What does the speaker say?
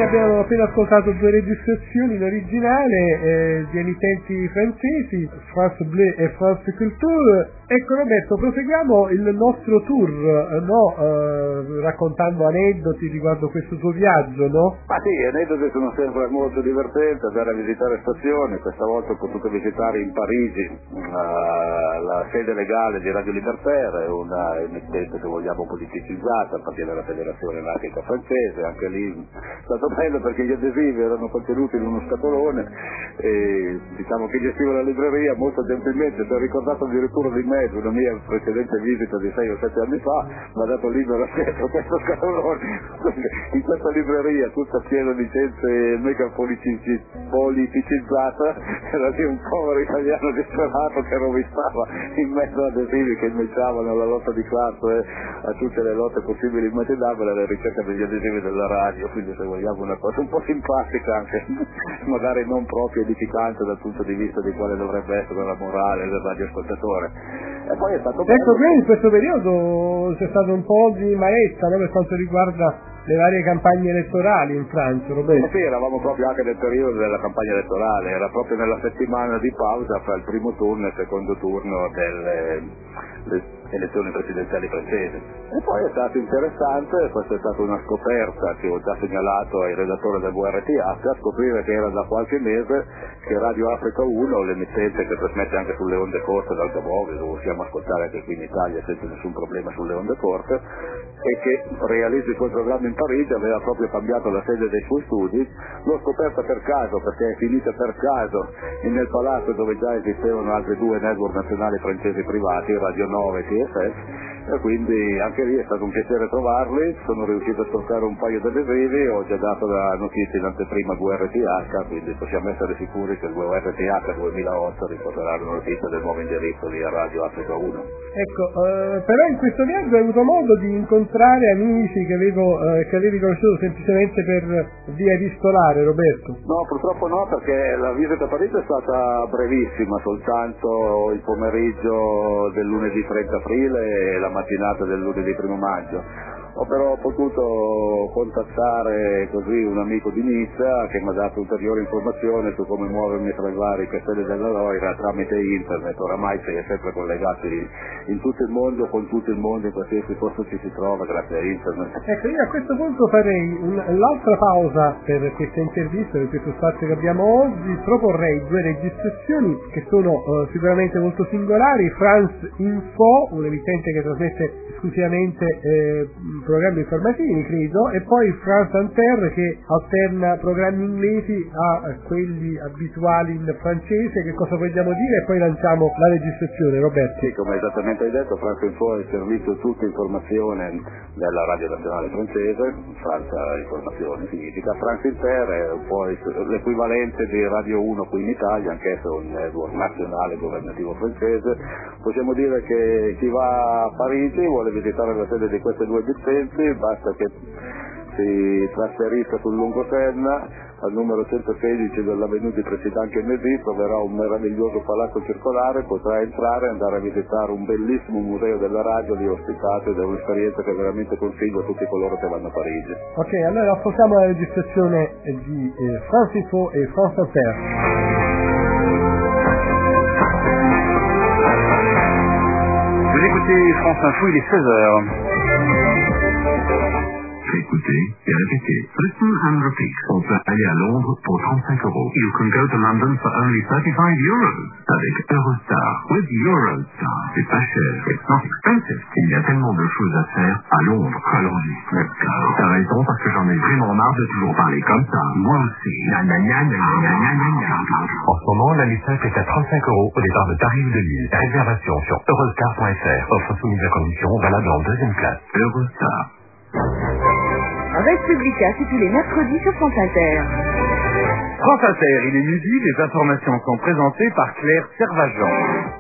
abbiamo appena ascoltato due registrazioni in originale di emittenti francesi, France Bleu e France Culture. Ecco Roberto, proseguiamo il nostro tour, raccontando aneddoti riguardo questo tuo viaggio, no? Ma sì, gli aneddoti sono sempre molto divertenti, andare a visitare stazioni. Questa volta ho potuto visitare in Parigi la sede legale di Radio Libertaire, una emittente, se vogliamo, politicizzata, appartiene alla Federazione Anarchica Francese. Anche lì è stato bello perché gli adesivi erano contenuti in uno scatolone e diciamo che gestivo la libreria molto gentilmente, si è ricordato addirittura di me, una mia precedente visita di 6 o 7 anni fa, mi ha dato libero accesso a questo scatolone. In questa libreria tutta piena di gente mega politicizzata era lì un povero italiano disperato che rovistava in mezzo ad adesivi che inveciavano alla lotta di classe, a tutte le lotte possibili e immaginabili, alla ricerca degli adesivi della radio. Quindi, se vogliamo, una cosa un po' simpatica, anche magari non proprio edificante dal punto di vista di quale dovrebbe essere la morale del radioascoltatore. E poi è stato bello. Ecco, qui in questo periodo c'è stato un po' di maestra, no, per quanto riguarda le varie campagne elettorali in Francia, Roberto. Sì, eravamo proprio anche nel periodo della campagna elettorale, era proprio nella settimana di pausa fra il primo turno e il secondo turno delle elezioni presidenziali francesi. E poi è stato interessante, questa è stata una scoperta che ho già segnalato ai redattori del VRTH, scoprire che era da qualche mese che Radio Africa 1, l'emittente che trasmette anche sulle onde corte dal Gabon, dove possiamo ascoltare anche qui in Italia senza nessun problema sulle onde corte, e che realizza i suoi programmi in Parigi, aveva proprio cambiato la sede dei suoi studi. L'ho scoperta per caso, perché è finita per caso nel palazzo dove già esistevano altri due network nazionali francesi privati, Radio 9 e TFS, e quindi anche lì è stato un piacere trovarli. Sono riuscito a stoccare un paio di adesivi, ho già dato la notizia in anteprima a VRTH, quindi possiamo essere sicuri che il VRTH 2008 riporterà la notizia del nuovo indirizzo di Radio Africa 1. Ecco, però in questo viaggio hai avuto modo di incontrare amici che avevi conosciuto semplicemente per via epistolare, Roberto? No, purtroppo no, perché la visita a Parigi è stata brevissima, soltanto il pomeriggio del lunedì 30 aprile e la mattinata del lunedì 1 maggio. Ho però potuto contattare così un amico di Nizza che mi ha dato ulteriori informazioni su come muovermi tra i vari castelli della Loira tramite internet. Oramai si è sempre collegati in tutto il mondo, con tutto il mondo, in qualsiasi posto ci si trova grazie a internet. Ecco, io a questo punto farei l'altra pausa per questa intervista, per questo spazio che abbiamo oggi. Proporrei due registrazioni che sono sicuramente molto singolari. France Info, un emittente che trasmette esclusivamente programmi informativi, credo, e poi France Inter, che alterna programmi inglesi a quelli abituali in francese. Che cosa vogliamo dire? E poi lanciamo la registrazione, Roberto. Sì, come esattamente hai detto, France Info è il servizio tutta informazione della Radio Nazionale Francese. Francia Informazione significa. France Inter è un po' l'equivalente di Radio 1 qui in Italia, anch'esso un network nazionale governativo francese. Possiamo dire che chi va a Parigi vuole visitare la sede di queste due emittenti, basta che si trasferisca sul Lungosenna al numero 116 dell'Avenue di Président Kennedy, troverà un meraviglioso palazzo circolare, potrà entrare e andare a visitare un bellissimo museo della radio lì ospitato, ed è un'esperienza che veramente consiglio a tutti coloro che vanno a Parigi. Ok, allora ascoltiamo la registrazione di France Info e France Inter. Vous écoutez France Info, il est 16h. Écoutez et répétez. Listen and repeat. On peut aller à Londres pour 35 €. You can go to London for only 35 € avec Eurostar. With Eurostar, c'est pas cher. It's not expensive. Il y a tellement de choses à faire à Londres. Allons-y. Let's go. T'as raison, parce que j'en ai vraiment marre de toujours parler comme ça. Moi aussi. En ce moment, la nuit simple est à 35 € au départ de Paris ou de Lille. Réservation sur eurostar.fr. Offre soumise à condition, valable en deuxième classe. Eurostar. Républica, c'est tous les mercredis sur France Inter. France Inter, il est midi, les informations sont présentées par Claire Servageant.